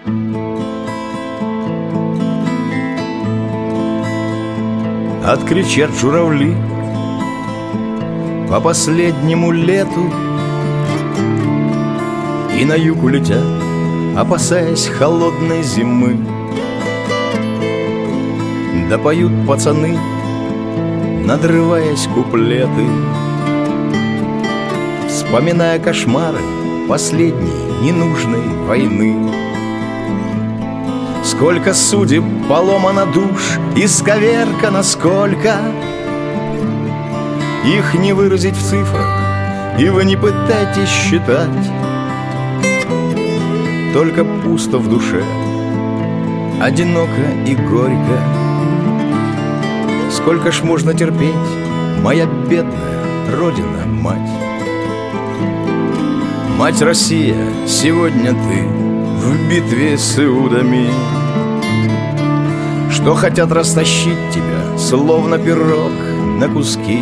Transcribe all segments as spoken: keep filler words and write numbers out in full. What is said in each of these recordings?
Откричат журавли по последнему лету и на юг улетят, опасаясь холодной зимы. Да поют пацаны, надрываясь куплеты, вспоминая кошмары последней ненужной войны. Сколько судеб поломано душ, исковеркано сколько, их не выразить в цифрах, и вы не пытайтесь считать. Только пусто в душе, одиноко и горько. Сколько ж можно терпеть, моя бедная Родина-мать? Мать Россия, сегодня ты в битве с иудами, что хотят растащить тебя, словно пирог, на куски.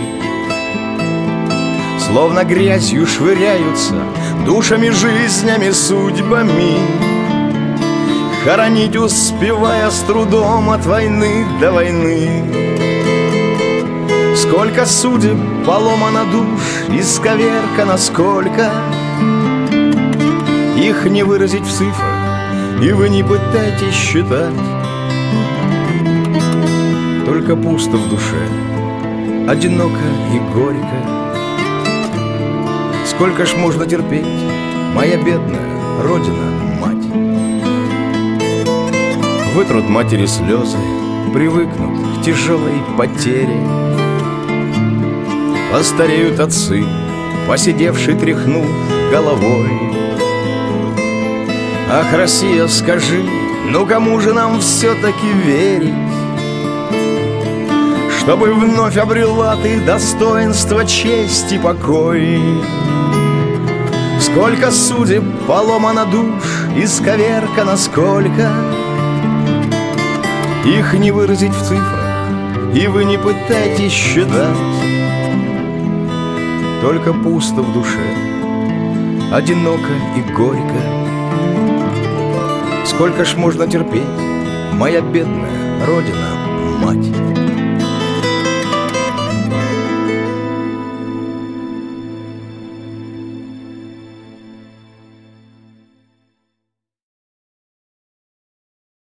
Словно грязью швыряются душами, жизнями, судьбами, хоронить успевая с трудом от войны до войны. Сколько судеб поломано душ, исковеркано сколько, их не выразить в цифрах, и вы не пытайтесь считать. Только пусто в душе, одиноко и горько. Сколько ж можно терпеть, моя бедная Родина-мать? Вытрут матери слезы, привыкнут к тяжелой потере. Постареют отцы, посидевший тряхнув головой. Ах, Россия, скажи, ну кому же нам все-таки верить, чтобы вновь обрела ты достоинство, честь и покой? Сколько судеб поломано душ, исковеркано сколько, их не выразить в цифрах, и вы не пытайтесь считать. Только пусто в душе, одиноко и горько. Сколько ж можно терпеть, моя бедная Родина-мать?